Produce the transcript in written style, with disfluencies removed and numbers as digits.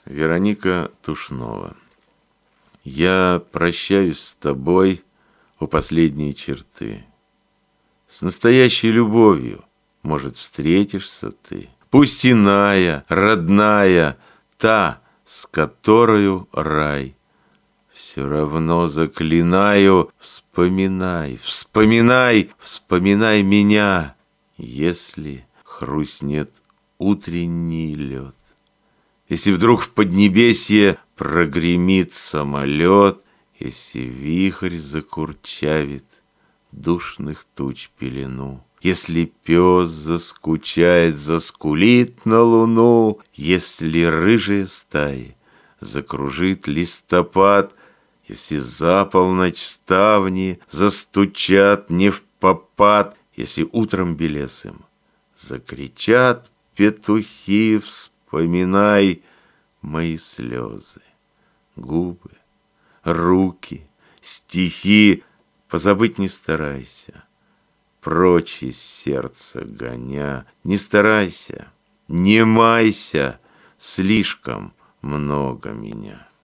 Вероника Тушнова. Я прощаюсь с тобой у последней черты. С настоящей любовью, может, встретишься ты. Пусть иная, родная, та, с которою рай. Все равно заклинаю, вспоминай, вспоминай, вспоминай меня, если хрустнет утренний лед. Если вдруг в поднебесье прогремит самолет, если вихрь закурчавит душных туч пелену, если пес заскучает, заскулит на луну, если рыжая стая закружит листопад, если за полночь ставни застучат невпопад, если утром белесым закричат петухи, вспоминай мои слезы, губы, руки, стихи. Позабыть не старайся, прочь из сердца гоня. Не старайся, не майся, слишком много меня.